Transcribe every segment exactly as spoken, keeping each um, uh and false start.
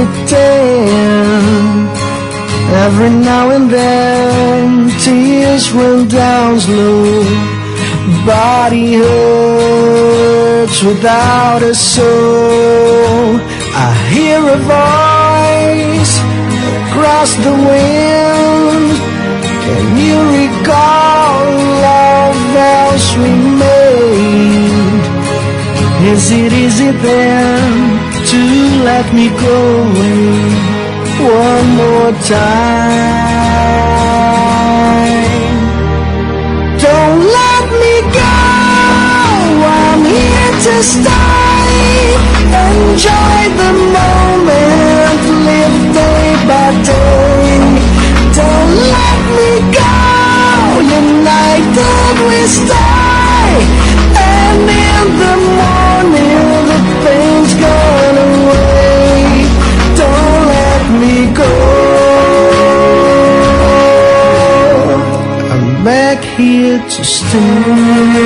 pretend. Every now and then tears run down slow. Body hurts without a soul. I hear a voice across the wind. Can you recall all vows we made? Is it easy then to let me go away one more time? Don't let me go, I'm here to stay. Enjoy the moment, live day by day. Don't let me go, united we stay. And in the morning the pain's gone away. Don't let me go, I'm back here to stay.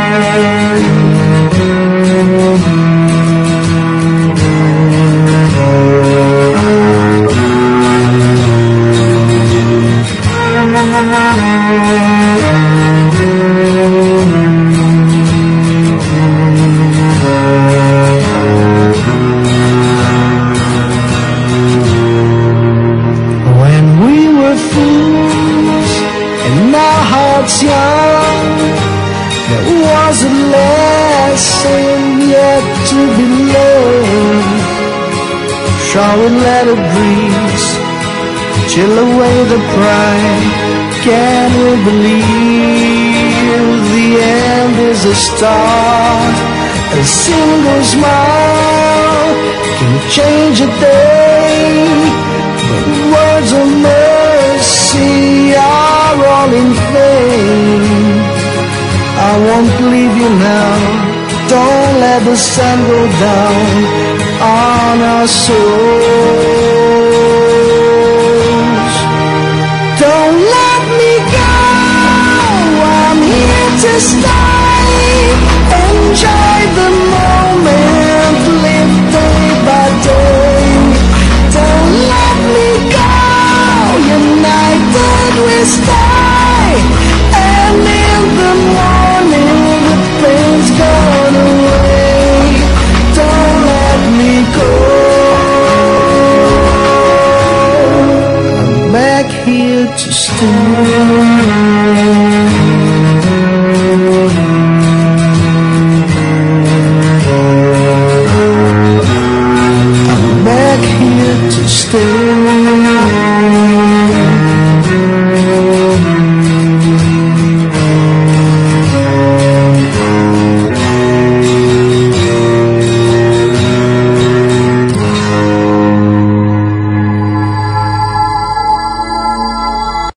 When we were fools and our hearts young, there was a lesson yet to be learned. Shall we let it breeze chill away the pride? Can we believe the end is a start? A single smile can change a day, but words of mercy are all in vain. I won't leave you now, don't let the sun go down on our souls. Don't let me go, I'm here to stay.